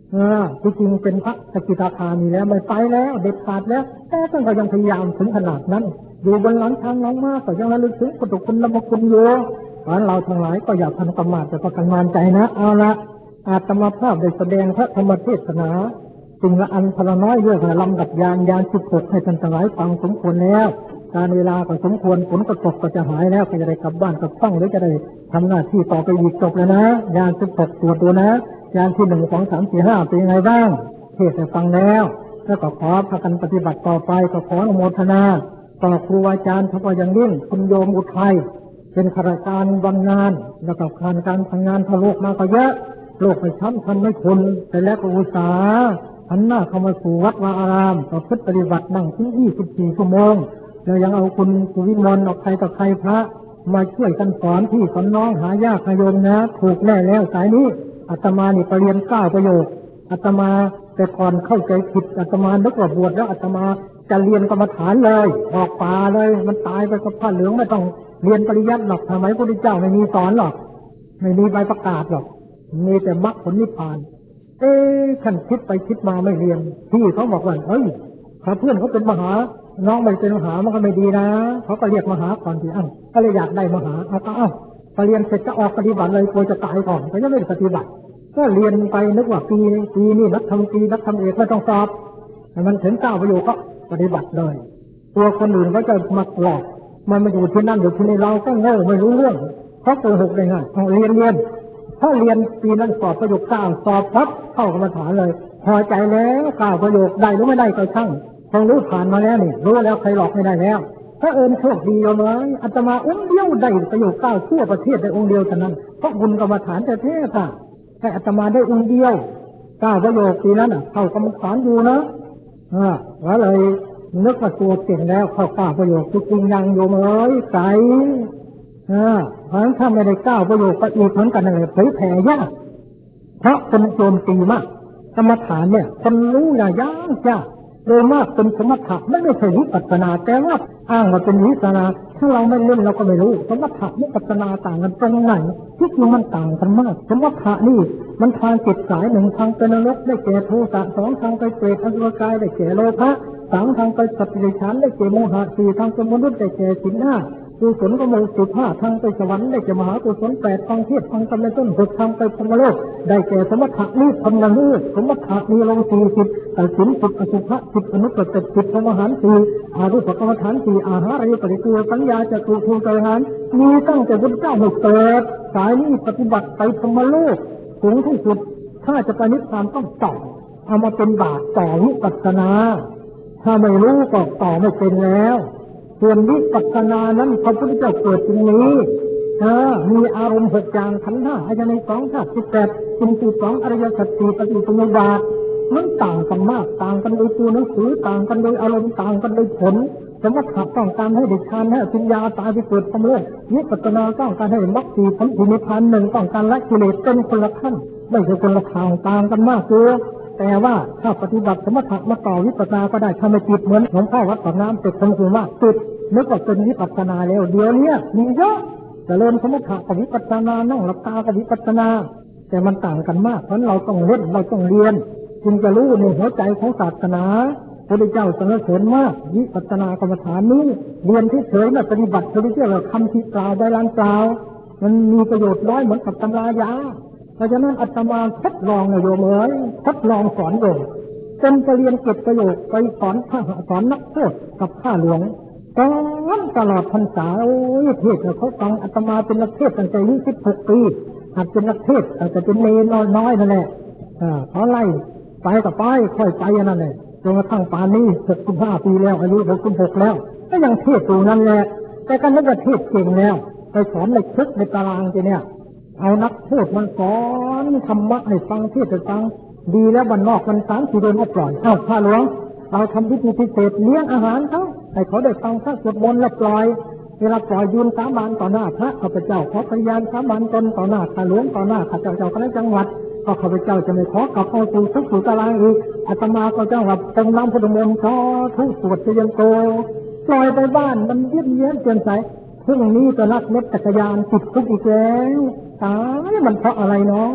เออที่จริงเป็นพระสกิทาคามีแล้วไม่ไปแล้วเด็ดขาดแล้วแต่ท่านก็ยังพยายามถึงขนาดนั้นอยู่บนหลังทางน้องมากก็ยังระลึกถึงพระตุคุณละมคุณอยู่เพราะเราทั้งหลายก็อยากทำกรรมะแต่ก็ทำงานใจนะเอาละอาตมาภาพได้แสดงพระธรรมเทศนาสิ่งละอันพละน้อยเรื่องลำดับยานยานสิบหกให้ท่านทั้งหลายฟังสมควรแล้วการเวลาก็สมควรฝนก็ตกก็จะหายแล้วก็จะได้กลับบ้านกลับช่องหรือจะได้ทำหน้าที่ต่อไปอีกจบแล้วนะยานสิบหกตรวจดูนะยานที่หนึ่งสองสามสี่ห้าเป็นยังไงบ้างเทศให้ฟังแล้วแล้วก็ขอพากันปฏิบัติต่อไปก็ขออนุโมทนาต่อครูอาจารย์ทั้งหมดอย่างยิ่งคุณโยมอุทัยเป็นข้าราชการบำนาญแล้วก็การการทำงานทะลุมาก็เยอะโลกไม่ช้ำทำไม่ทนแต่แล้วก็อุตสาห์หันหน้าเข้ามาสู่วัดวาอารามต่อพฤติปฏิบัตินั่งถึงยี่สิบสี่ชั่วโมงแล้วยังเอาคุณสุวิมลออกใครต่อใครพระมาช่วยกันสอนพี่สอนน้องหายากขยมนะถูกแน่แล้วสายนี้อาตมานี่ไปเรียนเก้าประโยคอาตมาแต่ก่อนเข้าใจผิดอาตมานึกว่าบวชแล้วอาตมาจะเรียนกรรมฐานเลยออกป่าเลยมันตายไปกับผ้าเหลืองไม่ต้องเรียนปริยัติหรอกทำไมพระพุทธเจ้าไม่มีสอนหรอกไม่มีใบประกาศหรอกมีแต่มรรคผลนิพพานเอ๊ะฉันคิดไปคิดมาไม่เรียนพี่เขาบอกว่าเฮ้ยถ้าเพื่อนเขาเป็นมหาน้องไม่เป็นมหามันก็ไม่ดีนะเขาก็เรียกมหาก่อนทีอ้าวก็เลยอยากได้มหาเอาก็อ้าวพอเรียนเสร็จจะออกปฏิบัติเลยกลัวจะตายก่อนก็ยังไม่ได้ปฏิบัติก็เรียนไปนึกว่าปีปีนี้นักธรรมตรีนักธรรมเอกไม่ต้องสอบแต่มันถึงเก้าประโยคก็ปฏิบัติเลยตัวคนอื่นก็จะมาหลอกมันมาอยู่ที่นั่นอยู่ที่นี่เราก็โง่ไม่รู้เรื่องเขาโกหกได้ไงเอาเรียนเรียนถ้าเรียนปีนั้นสอบประโยคเก้าสอบพับเข้ากรรมฐานเลยพอใจแล้วเก้าประโยคได้หรือไม่ได้ก็ช่างคงรู้ผ่านมาแล้วนี่รู้แล้วใครหลอกไม่ได้แล้วถ้าเอิญโชคดีเอาเลยอาตมาองค์เดียวได้ประโยคเก้าทั่วประเทศได้องค์เดียวเท่านั้นเพราะบุญกรรมฐานแต่เทศอ่ะให้อาตมาได้องค์เดียวเก้าประโยคปีนั้นอ่ะเข้ากรรมฐานอยู่นะอ่าแล้วเลยนึกว่าตัวเก่งแล้วเข้าเก้าประโยคจริงยังโยมเอ้ยใจอ่าเพราะฉะนั้นถ้าไม่ได้เก้าประโยคก็อีกเหมือนกันเลยเผยแผ่ยากเพราะคนโจมตีมากกรรมฐานเนี่ยคนรู้อย่ายากยากโดยมากเป็นสมถะไม่ได้ใช่วิปัสสนาแต่ว่าอ้างว่าเป็นวิปัสสนาถ้าเราไม่เล่นเราก็ไม่รู้สมถะวิปัสสนาต่างกันตรงไหนที่จริงมันต่างกันมากสมถะนี่มันทางจิตสายหนึ่งทางเป็นนรกได้แก่โทสะสองทางไปเปรตอสุรกายได้แก่โลภะสามทางไปสัตว์ดิฉันได้แก่โมหะสี่ทางเป็นมนุษย์ได้แก่ศีลห้ากุศลก็โมสุภาทางไปสวรรค์ได้แก่มหากุศลแปดทางเทพทางกรรมต้นหกทางไปพรหมโลกได้แก่สมถะนี้พรหมโลกสมถะมีลงสี่สิบแต่ศีลสิบอสุภะสิบอนุปเจ็ดสิบพรหมหารสี่อารูปกรรมฐานสี่อาหารอะไรปริตัวสัญญาจะถูกถูกกรรมฐานมีตั้งแต่พุทธเจ้าไม่เกิดสายนี้ปฏิบัติไปพรหมโลกสูงที่สุดถ้าจะไปนิพพานต้องต่อเอามาเป็นบาตรต่อวิปัสสนาถ้าไม่รู้ก็ต่อไม่เป็นแล้วส่วนวิปัสสนานั้นพระพุทธเจ้าเกิดตรงนี้มีอารมณ์หกอย่างขันธ์ห้าอายตนะสองธาตุสิบแปดจินติสองอริยสัจสี่ปฏิสมุปบาทมันต่างกันมากต่างกันโดยตัวหนังสือต่างกันโดยอารมณ์ต่างกันโดยผลสมถะต้องการให้เด็กฌานให้ปัญญาตายไปเกิดพรหมโลกวิปัสสนาต้องการให้มรรคสี่ผลนิพพานหนึ่งต้องการละกิเลสเป็นคนละขั้นไม่ใช่คนละทางต่างกันมากเลยแต่ว่าถ้าปฏิบัติสมถะมาต่อวิปัสสนาก็ได้ทำให้จิตเหมือนหลวงพ่อวัดปากน้ำเจ็ดคงคือว่าจิตนึกว่าเป็นวิปัสสนาแล้วเดี๋ยวนี้มีเยอะแต่เริ่มสมถะกับวิปัสสนานั่งหลับตากับวิปัสสนาแต่มันต่างกันมากเพราะเราต้องเล่นเราต้องเรียนจึงจะรู้ในหัวใจของศาสนาพระพุทธเจ้าสรรเสริญมากวิปัสสนากรรมฐานนี้เรียนที่เฉยๆไม่ปฏิบัติพระพุทธเจ้าคำที่กล่าวได้ล้านกล่าวมันมีประโยชน์น้อยเหมือนกับตำรายาเพราะฉะนั้นอาตมาทดลองโยมเอ๋ยทดลองสอนโยมจนไปเรียนเก็บประโยชน์ไปสอนข้าสอนนักโทษกับข้าหลวงตอนตลอดพรรษาโอ้ยเทศเขาฟังอาตมาเป็นนักเทศตั้งแต่อายุสิบหกปีอาจเป็นนักเทศอาจจะเป็นเนรน้อยๆนั่นแหละเขาไล่ไปกับไปค่อยไปนั่นแหละจนกระทั่งป่านนี้หกสิบห้าปีแล้วอายุหกสิบหกแล้วก็ยังเทศอยู่นั่นแหละแต่ก็นึกว่าเทศเก่งแล้วไปสอนในคุกในตารางทีเนี่ยเอานักโทษมันสอนธรรมะให้ฟังเทศให้ฟังดีแล้วบ้านนอกมันสามสี่เดือนก็ปล่อยเอ้าข้าหลวงเราทำพิธีพิเศษเลี้ยงอาหารเขาให้เขาได้ฟังพระสวดมนต์แล้วปล่อยเวลาปล่อยยืนสาบานต่อหน้าพระข้าพเจ้าขอพยานสาบานตนต่อหน้าข้าหลวงต่อหน้าข้าเจ้าเจ้าคณะจังหวัดก็ข้าพเจ้าจะไม่ขอกลับเข้าสู่ทุกสู่ตารางอีกอาตมาก็เจ้าแบบตรงน้ำพุทธมนต์ขอทุกสวดเจริญโตปล่อยไปบ้านมันเยี่ยมเยี่ยมเกินใจพรุ่งนี้จะรักเล็บจักรยานติดคุกอีกแล้วตายมันเพราะอะไรเนาะ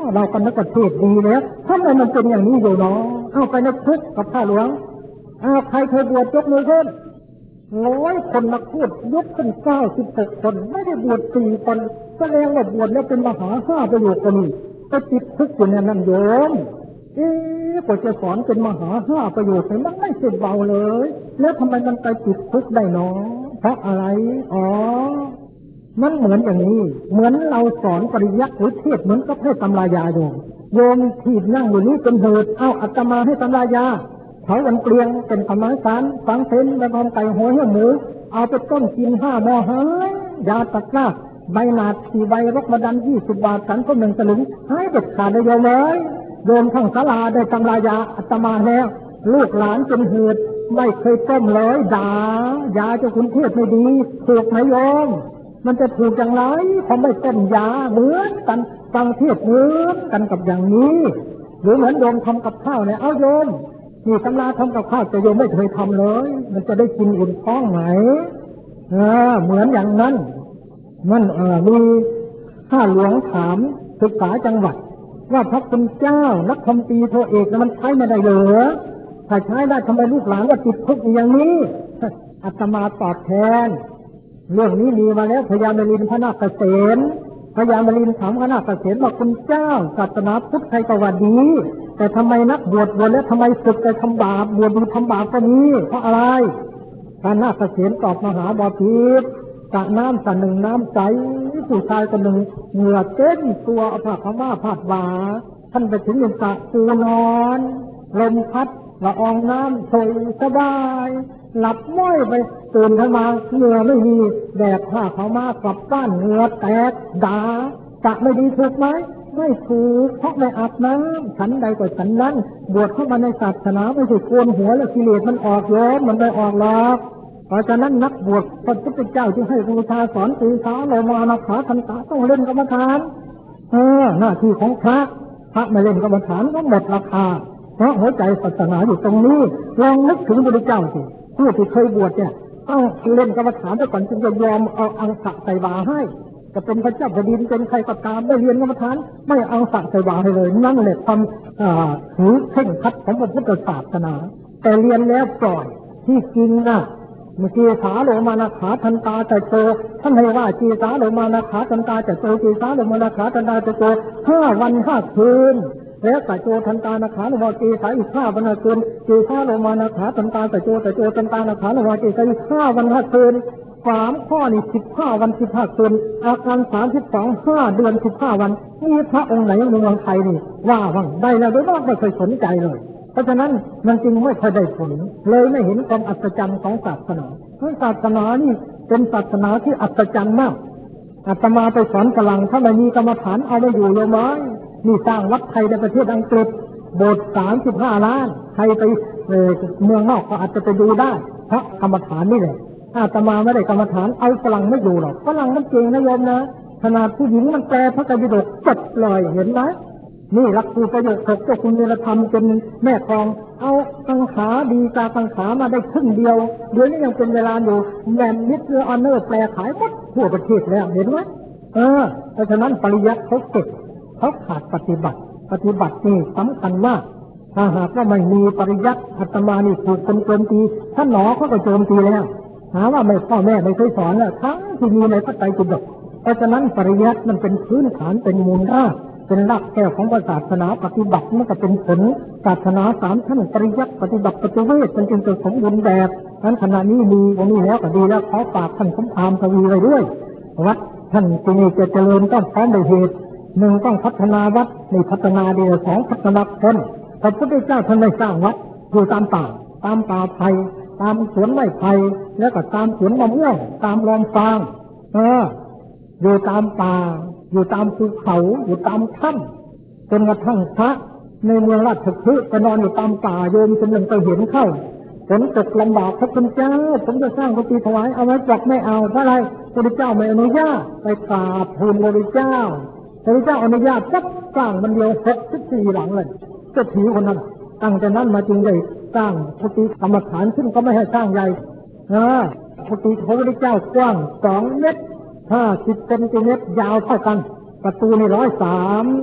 เรากันนักเทศดีแล้วทำไมมันเป็นอย่างนี้อยู่เนาะเอาไปในคุกกับข้าหลวงเอาใครเคยบวชยกมือขึ้นร้อยคนนักพูดยกขึ้นเก้าสิบหกคนไม่ได้บวชสี่คนแสดงว่าบวชแล้วเป็นมหาห้าประโยชน์กันนี่ไปติดคุกอยู่ในนั้นโยมเอ๊ะกว่าจะสอนเป็นมหาห้าประโยชน์มันไม่สุดเบาเลยแล้วทำไมมันไปติดคุกได้เนาะเพราะอะไรอ๋อมันเหมือนอย่างนี้เหมือนเราสอนปริยัติหรือเทศเหมือนกับให้ตำรายาโยมโยมที่นั่งอยู่นี้เป็นเหตุเอาอาตมาให้ตำรายาเขาวันเปลียงเป็นธรรมะสารฟังเทนและทำไก่หัวเหี้ยหมูเอาไปต้มกินห้าหม้อหายยาตัดหน้าใบหนาดสี่ใบรกมาดันยี่สิบบาทสันก็หนึ่งสลึงหายเด็ดขาดเลยโยมเลยโยมทั้งศาลาได้ตำรายาอาตมาแล้วลูกหลานเป็นเหตุไม่เคยต้มเลยด่ายาเจ้าคุณเทศไม่ดีถูกไหมโยมมันจะถูกอย่างไรพอไม่ต้มยาเหมือนกันฟังเทศเหมือนกันกับอย่างนี้หรือเหมือนโยมทำกับข้าวเนี่ยเอาโยมนี่ตำราทำกับข้าวแต่โยมไม่เคยทำเลยมันจะได้กินอุ่นท้องไหมเออเหมือนอย่างนั้นมันเออมีข้าหลวงถามศึกษาจังหวัดว่าพระคุณเจ้านักธรรมตรีโทเอกมันใช้ไม่ได้เหรอถ้าใช้ได้ทำไมลูกหลานว่าติดคุกอย่างนี้อาตมาตอบแทนเรื่องนี้มีมาแล้วพญามลินพระนาคเสนพญามลินถามพระนาคเสนว่าคุณเจ้าศาสนาพุทธใครก็ว่าดีแต่ทำไมนักบวชบวชแล้วทำไมศึกไปทำบาปบวชดูทำบาปก็มีเพราะอะไรพระนาคเสนตอบมหาบาพิตรสระน้ำสระหนึ่งน้ำใสผู้ชายคนหนึ่งเหงื่อเต้นตัวเอาผ้าขม่าผ้าบาท่านไปถึงยังสระปูนอนลมพัดละอองน้ำโชยสบายหลับม้อยไปตื่นขึ้นมาเหงื่อไม่มีแดดผ้าเขามากลับบ้านเหงื่อแตกด่าจะไม่ดีถูกไหมไม่ถูกเพราะไม่อาบน้ำฉันใดก็ฉันนั้นบวชเข้ามาในศาสนาไม่ใช่โกนหัวแล้วกิเลสมันออกเยอะมันไม่ออกหรอกเพราะฉะนั้นนักบวชพระพุทธเจ้าจึงให้บูชาสอนศีลขาโลมานาขาทันตาต้องเล่นกรรมฐานเออหน้าที่ของพระพระไม่เล่นกรรมฐานก็หมดราคาเพราะหัวใจศาสนาอยู่ตรงนี้ลองนึกถึงพระพุทธเจ้าสิผู้ที่เคยบวชเนี่ยต้องเล่นกรรมฐานด้วยก่อนจึงจะยอมเอาอังสะใส่บาให้จะเป็นพระเจ้าแผ่นดินเป็นใครก็ตามไม่เรียนกรรมฐานไม่เอาอังสะใส่บาให้เลยนั่นแหละความถือเข่งคัดของพระพุทธศาสนาแต่เรียนแล้วปล่อยที่จริงนะเมื่อกีสาโลมานาขาทันตาจะโตท่านให้ว่ากีสาโลมานาขาทันตาจะโตกีสาโลมานาขาทันตาจะโตห้าวันห้าคืนแล้วแต่โจทันตานาขาโลมากีสาอีกห้าวันห้าคืนกีสาโลมานาขาทันตาแต่โจแต่โจทันตานาขาโลมากีสาอีกห้าวันห้าคืนสามข้อนี่สิบห้าวันสิบห้าคืนอาการสามสิบสองห้าเดือนสิบห้าวันนี่พระองค์ไหนในเมืองไทยนี่ว่าว่างได้แล้วโดยไม่เคยสนใจเลยเพราะฉะนั้นมันจึงไม่ค่อยได้ผลเลยไม่เห็นความอัศจรรย์ของศาสนาเพราะศาสนานี่เป็นศาสนาที่อัศจรรย์มากอาตมาไปสอนฝรั่งถ้าไม่มีกรรมฐานเอาไม่อยู่เลยไหมนี่สร้างวัดไทยในประเทศอังกฤษโบสถ์สามสิบห้าล้านใครไปเมืองนอกก็อาจจะไปดูได้เพราะกรรมฐานนี่แหละอาตมาไม่ได้กรรมฐานเอาฝรั่งไม่อยู่หรอกฝรั่งมันเก่งนะโยมนะขนาดผู้หญิงมันแปลพระไตรปิฎกจบเลยเห็นไหมนี่รักครูประโยคถกเจ้าคุณเนรธรรมเป็นแม่ครองเอากังขาดีกากังขามาได้ครึ่งเดียวเดี๋ยวนี้ยังเป็นเวลาอยู่แมนนิสเนอร์ออนเนอร์แปลขายหมดทั่วประเทศแล้วเห็นไหมเออเพราะฉะนั้นปริยัติเขาเก็บเขาขาดปฏิบัติปฏิบัตินี่สำคัญมากถ้าหากว่าไม่มีปริยัติอาตมานี่ถูกคนโจมตีท่านหนอเขาก็โจมตีแล้วหาว่าไม่พ่อแม่ไม่เคยสอนแล้วทั้งที่มีในพระไตรปิฎกเพราะฉะนั้นปริยัติมันเป็นพื้นฐานเป็นมูลรากเป็นรากแก้วของศาสนาปฏิบัติมันก็เป็นผลศาสนาสามชั้นปริยัติปฏิบัติปฏิเวทมันจึงจะสมบูรณ์แบบนั้นขณะนี้มีวันนี้แล้วก็ดีแล้วขอฝากท่านสมภารทวีไว้ด้วยวัดท่านจึงจะเจริญต้องพร้อมในเหตุหนึ่งต้องพัฒนาวัดในพัฒนาเดียวสองพัฒนาคนพระพุทธเจ้าท่านได้สร้างวัดอยู่ตามป่าตามป่าไผ่ตามสวนไม้ไผ่แล้วก็ตามสวนมะม่วงตามลอมฟางเอออยู่ตามป่าอยู่ตามภูเขาอยู่ตามถ้ำจนกระทั่งพระในเมืองราชคฤห์ไปนอนอยู่ตามป่าโยมจนหนึ่งไปเห็นเข้าฝนตกลำบากพระคุณเจ้าผมจะสร้างกุฏิถวายเอาไว้จับไม่เอาเพราะอะไรพระเจ้าไม่อนุญาตไปกราบทูลพระเจ้าพระเจ้าอนุญาตจับสร้างมันเดียวหกสิบสี่หลังเลยเจ้าผีคนนั้นตั้งแต่นั้นมาจึงได้สร้างกุฏิกรรมฐานขึ้นก็ไม่ให้สร้างใหญ่นะกุฏิพระพุทธเจ้ากว้างสองเมตรห้าสิบเซนติเมตรยาวเท่ากันประตูนี่ร้อยสาม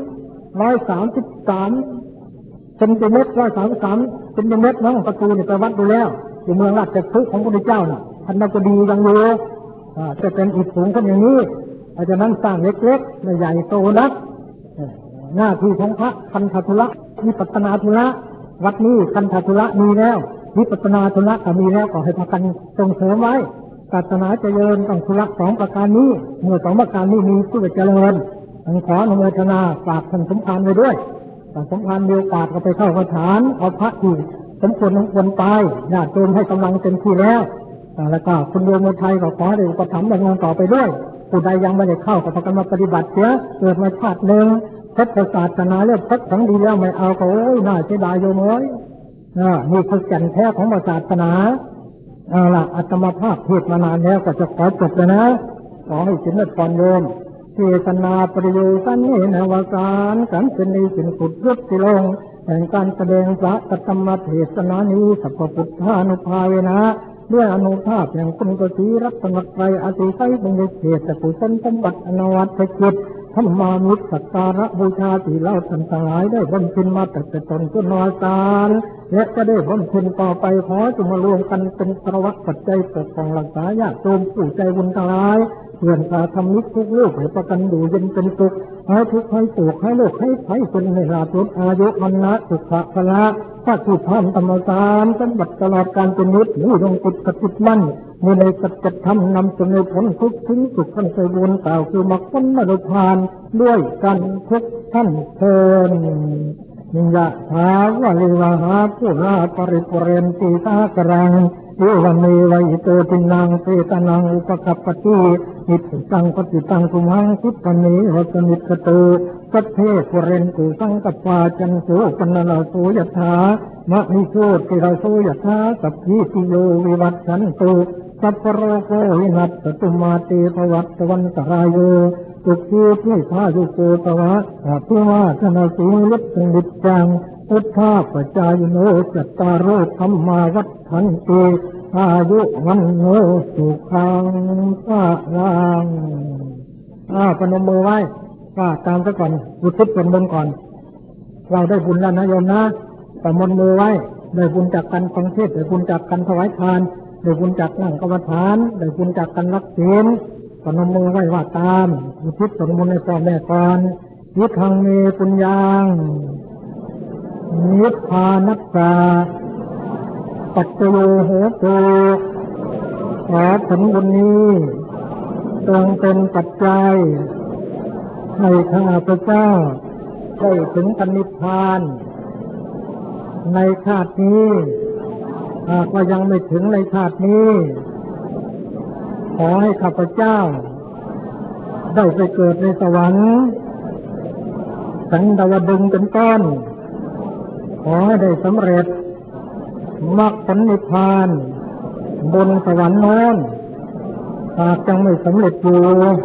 ร้อยสามสิบสามเซนติเมตรร้อยสามสิบสามเซนติเมตรน้องประตูนี่ไปวัดดูแล้วอยู่เมืองราชคฤห์ของพระพุทธเจ้าน่ะท่านน่าจะดียังอยู่จะเป็นอิฐสูงขึ้นอย่างนี้อาจจะนั้นสร้างเล็กๆไม่ใหญ่โตนักหน้าที่ของพระคันธทุระวิปัสสนาธุระวัดนี้คันธทุระมีแล้ววิปัสสนาธุระก็มีแล้วก็ให้พากันส่งเสริมไว้ศาสนาเจริญต้องธุระสองประการนี้เมื่อสองประการนี้มีผู้เจริญขออนุโมทนาฝากท่านสมภารไว้ด้วยท่านสมภารมีโอกาสก็ไปเข้ากระถานเอาพระที่สมควรสมควรไปญาติโยมให้กำลังเต็มที่แล้วแล้วก็คุณโยมไทยก็ขอให้อุปถัมภ์ดำเนินต่อไปด้วยผู้ใดยังไม่ได้เข้าก็พากันมาปฏิบัติเสียเกิดมาชาติหนึ่งพบศาสนาเลือกพบของดีแล้วไม่เอาก็โอ้ยน่าเสียดายโยมเอ้ยนี่คือแก่นแท้ของศาสนาเอาล่ะอาตมาภาพเทศมานานแล้วก็จะขอจบเลยนะขอให้สินพรโยมเทศนาประโยชน์สันนินวสารกันเป็นในสินสุดยุติลงแห่งการแสดงพระธรรมเทศนานี้สัพพุทธานุภาเวนะด้วยอนุภาพแห่งคุณกษีรัตนตรัยอติไสยเป็นเขตกุศลสมบัติอนวัตกิจธรรมานุสักการะบูชาที่เราท่านทั้งหลายได้บำเพ็ญมาแต่ตนจนนอสารและจะได้บำเพ็ญต่อไปขอจงมารวมกันเป็นประวัติปัจจัยปกป้องรักษาญาติโยมผู้ใจบุญทั้งหลายเพื่อนพาทำนิทุกลูกให้ประกันอยู่เย็นเป็นสุขให้ทุกข์ให้สุขให้โลกให้ไฟเป็นในราชอายุมันนะสุขภะละพระสุธรรมธรรมสารสมบัติตลอดการเป็นนิจนี้ลงติดกติดมั่นมีในสัจธรรมนำเสนอผลทุกถึงสุขกันใจบุญกล่าวคือมรรคผลนิพพานด้วยกันทุกท่านเทินนิยะถาวะลิวหาปุราปริปุเรนติสากรังเอวเมวัยโตตินังเปตนังอุปกัปปติอิติตังปฏิตังตุมังคิปะเนวสมิตโตสัพเพปุเรนตุสังกปาจันโสปนนาโสยถามะนิโสติราโสยถาสัพพิติโยวิวัตชันตุสัพพโรโควินัสตุมาเตภวัตวันตรายโยสุขีที่พายุโกตวะอาภิวาทนาสีลิปนิจจังพุทธาปจายโนจัตตารโอธรรมาวัฏฐันติอายุวันโนสุขังภะลังอ่าพนมมือไว้ก็ตามซะก่อนอุทิศส่วนบุญก่อนเราได้บุญแล้วนะโยมนะประมวลมือไว้ได้บุญจากการฟังเทศน์ได้บุญจากการถวายทานได้บุญจากนั่งกรรมฐานได้บุญจากการรับศีลพนมมือไว้ว่าตามอุทิศส่วนบุญในพ่อแม่ก่อนยิทังเมปุญญังนิพพานัสสะปัจโยโหตุขอผลบุญนี้จงเป็นปัจจัยให้ข้าพเจ้าได้ถึงพระนิพพานในชาตินี้หากว่ายังไม่ถึงในชาตินี้ขอให้ข้าพเจ้าได้ไปเกิดในสวรรค์สันดาวดึงเป็นต้นขอให้ได้สำเร็จมรรคผลนิพพานบนสวรรค์โน้นหากยังไม่สำเร็จอยู่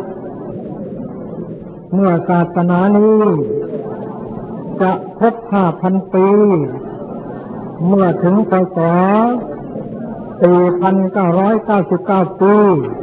เมื่อศาสนานี้จะครบห้าพันปีเมื่อถึงพ.ศ. สี่พันเก้าร้อยเก้าสิบเก้า ปี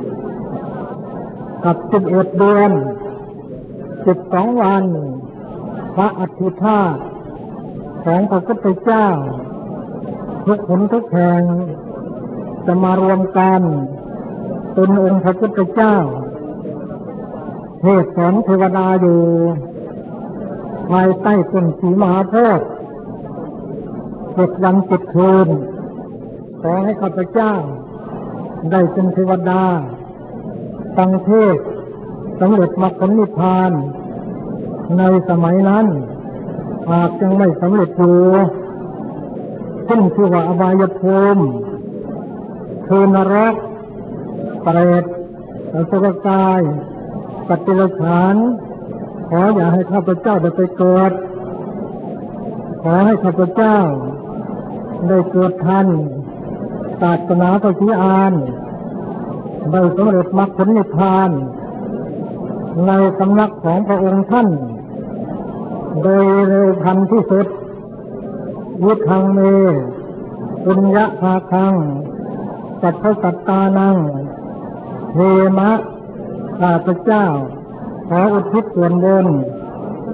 กับสิบเอ็ดเดือนสิบสองวันพระอธิธาตุของพระพุทธเจ้าทุกหนทุกแห่งจะมารวมกันเป็นองค์พระพุทธเจ้าเทศสอนเทวดาอยู่ภายใต้ต้นสีมหาโพธิ์เจ็ดวันเจ็ดคืนขอให้ข้าพเจ้าได้เป็นเทวดาฟังเทศน์สำเร็จมรรคผลนิพพานในสมัยนั้นหากยังไม่สำเร็จอยู่ขึ้นชื่อว่าอบายภูมิคือนรกเปรตอสุรกายสัตว์เดรัจฉานขออย่าให้ข้าพเจ้าได้ไปเกิดขอให้ข้าพเจ้าได้เกิดทันศาสนาพระศรีอานได้สำเร็จมรรคผลนิพพานในสำนักของพระองค์ท่านโดยเร็วพันที่สุดวุธังเมปุญญาภาคังสัพพสัตตานังเทมะข้าพเจ้าขออุทิศส่วนบุญ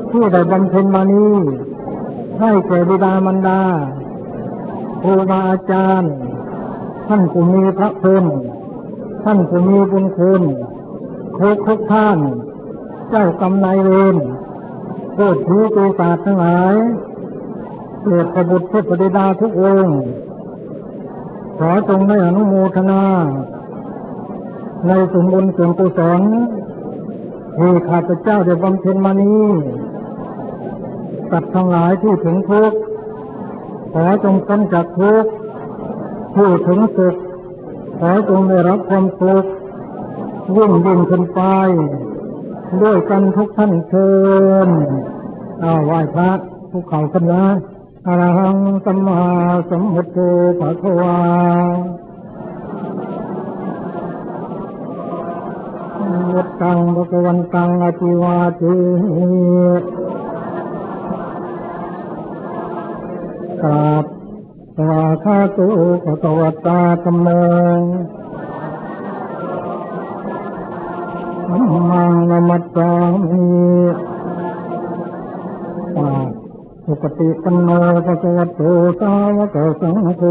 ที่ได้บำเพ็ญมานี้ให้แก่บิดามารดาครูบาอาจารย์ท่านผู้มีพระคุณท่านผู้มีบุญคุณทุกทุกท่านเจ้ากรรมนายเวรพูดผีปีศาจทั้งหลายเกิดประบุตรเทพธิดาทุกองค์ขอจงได้อนุโมทนาในส่วนบุญส่วนกุศลที่ข้าพเจ้าได้บำเพ็ญมานี้สัตว์ทั้งหลายที่ถึงทุกข์ขอจงพ้นจากทุกข์ผู้ถึงสุขขอจงได้รับความสุขยิ่งยิ่งขึ้นไปด้วยกันทุกท่านเชิญอ้าวไหว้พระภูเขากันนะอะระหังสัมมาสัมพุทโธภะคะวาวุฒังภะวันตังอภิวาเทกราบสวาคาโตภะคะวะตาธัมโมธัมมังนะมัสสามิสุปฏิปันโนภะคะวะโตสาวกสังโฆ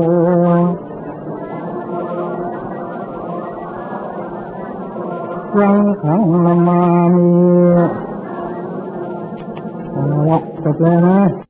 สังฆังนามามิเอาละจบแล้วนะ